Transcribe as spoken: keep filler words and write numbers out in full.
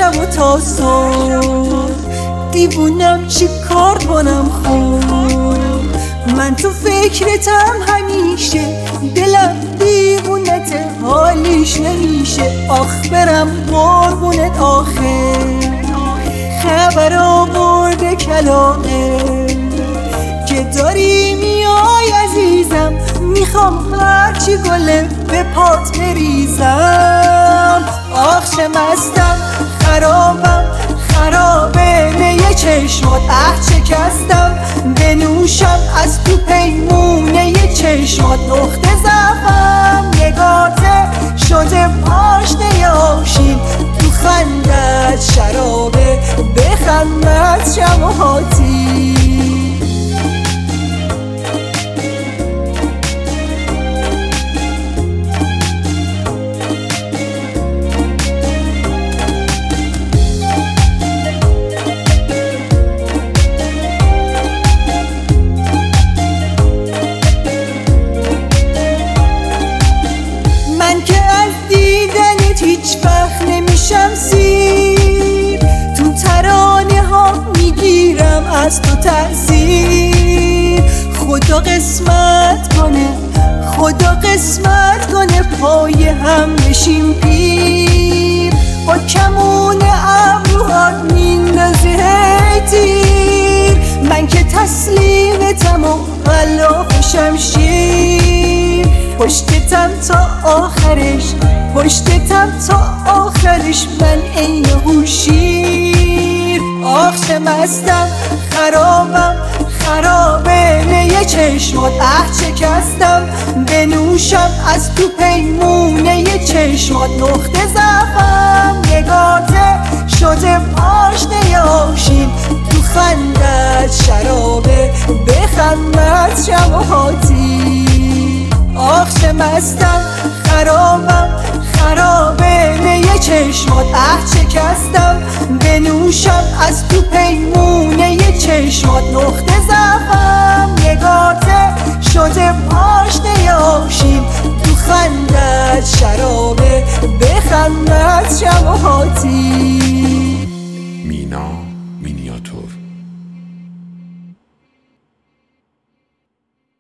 و تا صبح دیوونم چی کار کنم خوب. من تو فکرتم همیشه، دلم دیوونته حالیش نمیشه. آخ برم قربونت آخه خبر آورده کلاقه که داری میای عزیزم. میخوام هرچی گله به پات بریزم. آخ چه مستم خرابم خرابه میه چشمات اه چکستم بنوشم از تو پیمونه چشمات. نقطه ضعفم نگاته شده پاشنه آشین. تو خندت شرابه بخندت شماهاتی. هیچ وقت نمیشم سیر، تو ترانه ها میگیرم از تو تأثیر. خدا قسمت کنه خدا قسمت کنه پای هم بشیم پیر. با کمون ابروهات میندازی تیر، من که تسلیمتم و غلاف شمشیر. پشتتم تا آخرش پشتتم تا آخرش من عین هوشیر. آخ چه مستم خرابم خرابه میه چشمات اه چکستم بنوشم از تو پیمونه چشمات. نقطه ضعفم نگاته شده پاشنه آشین. تو خندت شرابه بخندت شماهاتی. آخ چه مستم خرابم خرابه میه چشمات اه چکستم بنوشم از تو پیمونه چشمات. نقطه ضعفم نگاته شده پاشنه آشین.